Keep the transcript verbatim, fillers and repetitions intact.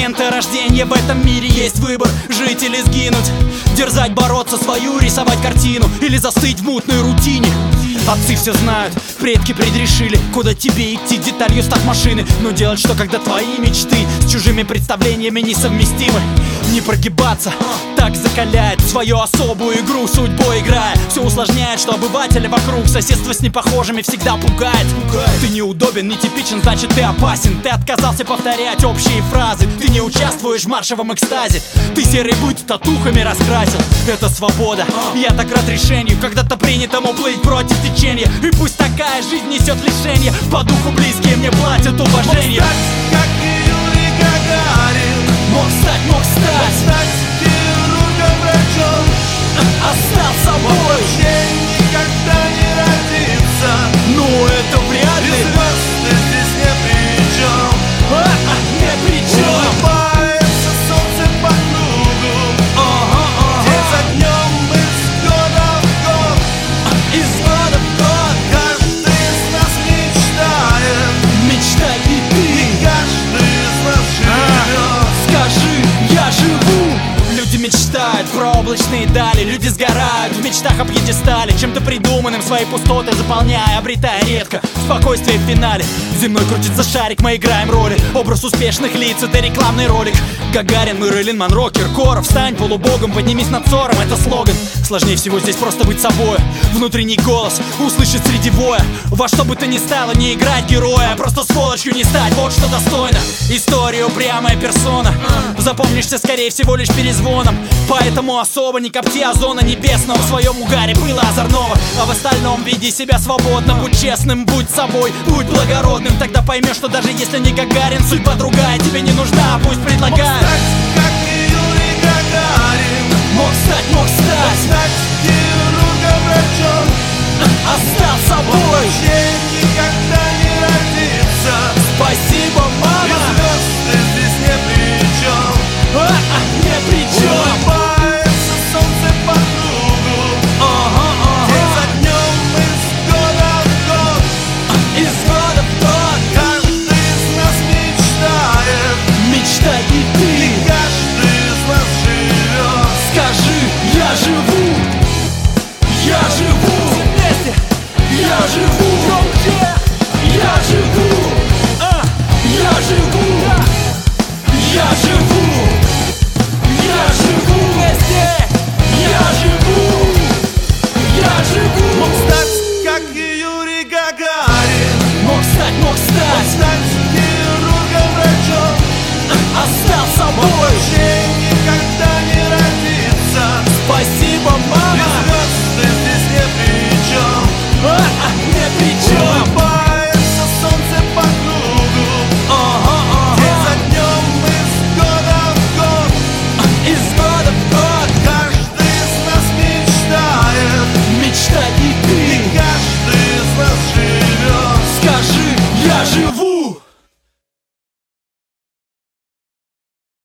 момента рождения в этом мире есть выбор: жить или сгинуть, дерзать, бороться свою, рисовать картину или застыть в мутной рутине. Отцы все знают, предки предрешили, куда тебе идти, деталью став машины. Но делать что, когда твои мечты с чужими представлениями несовместимы? Не прогибаться, так закаляет свою особую игру судьбой играя. Все усложняет, что обыватели вокруг, соседство с непохожими всегда пугает. Ты неудобен, нетипичен, значит ты опасен. Ты отказался повторять общие фразы, ты не участвуешь в маршевом экстазе. Ты серый быт татухами раскрасил. Это свобода, я так рад решению, когда-то принятому плыть против течения. И пусть такая жизнь несет лишения, по духу близкие мне платят уважение. Мог стать, как и Юрий Гагарин. Мог стать, мог стать, Мог стать хирургом, врачом. остался собой. Вообще никогда не родиться. Ну это вряд И ли. звезды здесь не при чем. А, а, не при чем. Улыбается солнце по кругу. Ага, ага. День за днем из года в год. Из года в год Каждый из нас мечтает. мечтай и И ты. каждый из нас живет. Скажи, я живу. Люди мечтают про облачные дали, люди сгорают в мечтах об пьедестале, чем-то придуманным свои пустоты заполняя, обретая редко спокойствие в финале. Земной крутится шарик, мы играем роли. Образ успешных лиц — это рекламный ролик. Гагарин, Мэрилин Монро, Киркоров. Стань полубогом, поднимись над ссором — это слоган. Сложнее всего здесь просто быть собой. Внутренний голос услышать среди воя. Во что бы то ни стало, не играть героя, просто сволочью не стать, вот что достойно. История упрямая персона, запомнишься скорее всего лишь перезвоном. Поэтому особо не копти озона небесного. В своем угаре было озорного, а в остальном веди себя свободно. Будь честным, будь собой, будь благородным. Тогда поймешь, что даже если не Гагарин, судьба другая тебе не нужна, пусть Мог предлагает. стать, как и Юрий Гагарин. Мог стать, мог Мог стать, стать хирургом, врачом. остался собой. Вообще никогда не родиться. Спасибо, И мама. звезды здесь не при чем. А, а, не при чем. Улыбается солнце по кругу. Ага, День ага. за днем из года в год. Из года в год Каждый из нас мечтает. мечтай и И ты. каждый из нас живет. Скажи, я живу. Я живу. Вместе. Я живу. Я живу. А, я живу. Я живу. Я живу. Вместе. Я живу. Я живу. Мог стать, как и Юрий Гагарин. Мог стать, мог Мог стать, стать хирургом, врачом. остался Мог собой. вообще никогда не родиться. Спасибо, И мама. звезды здесь не при чем. А, а, не при чем.